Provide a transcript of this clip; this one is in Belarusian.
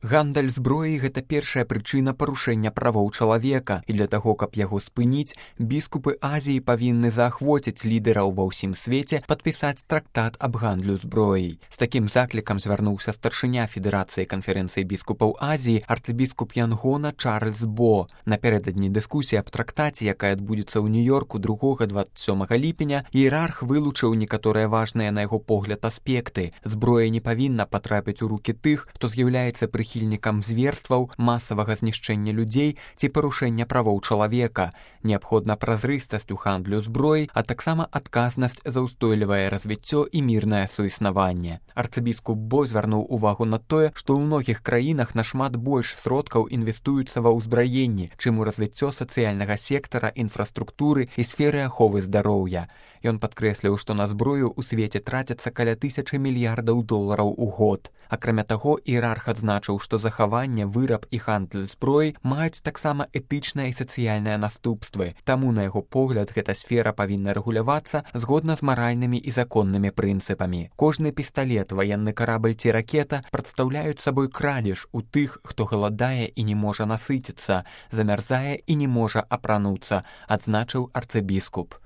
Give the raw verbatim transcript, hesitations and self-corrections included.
Гандаль зброяй – гэта першая прычына парушэння правоў чалавека, і для таго, каб яго спыніць, біскупы Азіі павінны заахвоціць лідараў ва ўсім свеце падпісаць трактат аб гандлю зброяй. З такім заклікам звярнуўся старшыня Федэрацыі канферэнцыі біскупаў Азіі арцыбіскуп Янгона Чарльз Бо. Напярэдадні дыскусіі аб трактаце, якая адбудзецца ў Нью-Йорку другога дваццаць сёмага ліпеня, іерарх вылучыў некаторыя важныя на яго погляд аспекты. Зброя не павінна патрапіць у рукі тых, хто з'яўляецца прыхільнікам прыхільнікам зверстваў, масавага знішчэння людзей ці парушэння правоў чалавека. Неабходна празрыстасць у гандлю зброяй, а таксама адказнасць за ўстойлівае развіццё і мірнае суіснаванне. Арцыбіскуп Бо звярнуў увагу на тое, што ў многіх краінах нашмат больш сродкаў інвестуюцца ва ўзбраенні, чым у развіццё сацыяльнага сектара, інфраструктуры і сферы аховы здароўя. Ён падкрэсліў, што на зброю ў свеце трацяцца каля тысячы мільярдаў долараў у год. Акрамя таго, іерарх адзначыў, што захаванне, выраб і гандаль зброяй маюць таксама этычныя і сацыяльныя наступствы. Таму, на яго погляд, гэта сфера павінна рэгулявацца згодна з маральнымі і законнымі прынцыпамі. Кожны пісталет, ваенны карабель ці ракета прадстаўляюць сабой крадзеж у тых, хто галадае і не можа насыціцца, замярзае і не можа апрануцца, адзначыў арцыбіскуп.